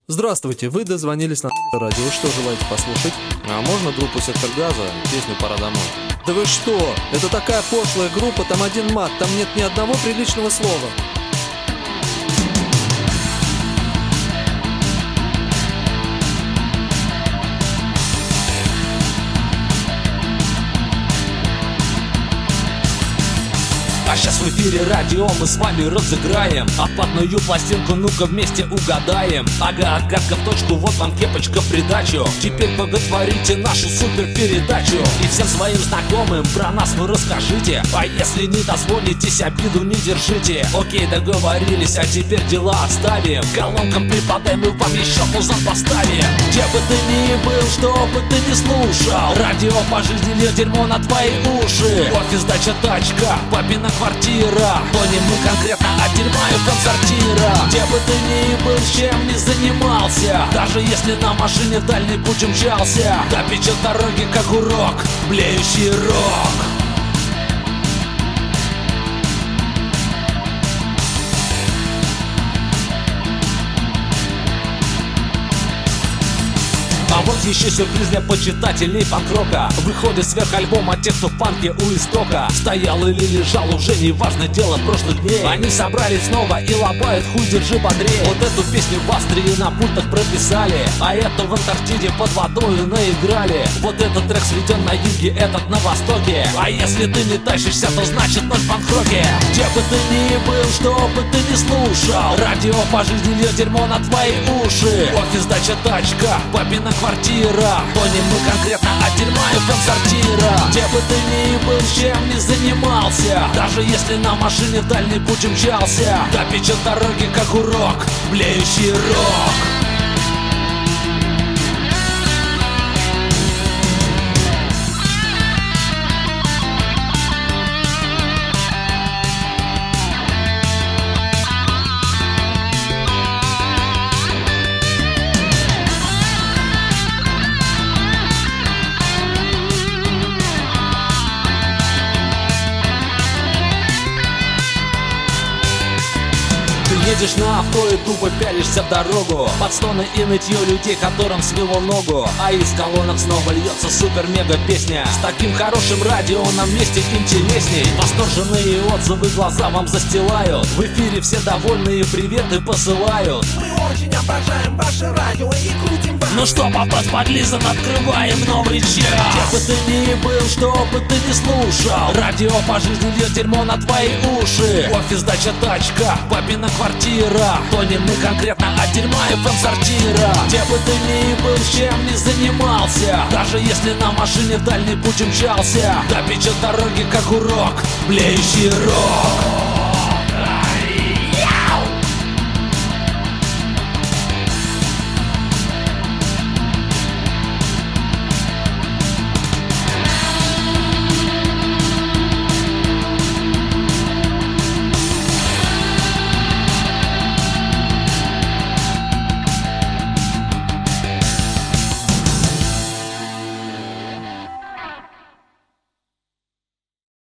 Здравствуйте, вы дозвонились на радио. Что желаете послушать? А можно группу «Сектор газа», песню «Пора домой»? Да вы что? Это такая пошлая группа, там один мат, там нет ни одного приличного слова. А сейчас в эфире радио мы с вами разыграем отплатную пластинку, ну-ка вместе угадаем. Ага, отгадка в точку, вот вам кепочка в придачу. Теперь боготворите нашу супер передачу. И всем своим знакомым про нас вы расскажите. А если не дозвонитесь, обиду не держите. Окей, договорились, а теперь дела оставим. Колонкам припадаем и вам еще музон поставим. Где бы ты ни был, что бы ты ни слушал, радио по жизни льет дерьмо на твои уши. Офис, дача, тачка, папина квартира, то не мы конкретно, а дерьма и сортира. Где бы ты ни был, чем не занимался, даже если на машине в дальний путь умчался, да печет дороги как урок, блеющий рок. А вот еще сюрприз для почитателей панк-рока. Выходит сверхальбом от тех, кто в панке у истока. Стоял или лежал, уже не важно, дело прошлых дней. Они собрались снова и лобают хуй, держи бодрее. Вот эту песню в Австрии на пультах прописали, а эту в Антарктиде под водою наиграли. Вот этот трек сведен на юге, этот на востоке. А если ты не тащишься, то значит ноль в панк-роке. Где бы ты ни был, что бы ты ни слушал, радио по жизни льет дерьмо на твои уши. Офис, дача, тачка, папина квартира, то не мы конкретно, а дерьма и сортира. Где бы ты ни был, чем не занимался, даже если на машине в дальний путь умчался, да печет дороги как урок, блеющий рок. Едешь на авто и тупо пялишься в дорогу под стоны и нытье людей, которым свело ногу. А из колонок снова льется супер-мега песня. С таким хорошим радио нам вместе интересней. Восторженные отзывы глаза вам застилают. В эфире все довольные приветы посылают. Мы очень обожаем ваше радио и крутим вас. Ну что, попасть подлизан, открываем новый час. Где бы ты ни был, что бы ты ни слушал, радио по жизни льет дерьмо на твои уши. Офис, дача, тачка, папина квартира, то не мы конкретно, а дерьма и сортира. Где бы ты ни был, чем не занимался, даже если на машине в дальний путь умчался, да печет дороги как урок, блеющий рок.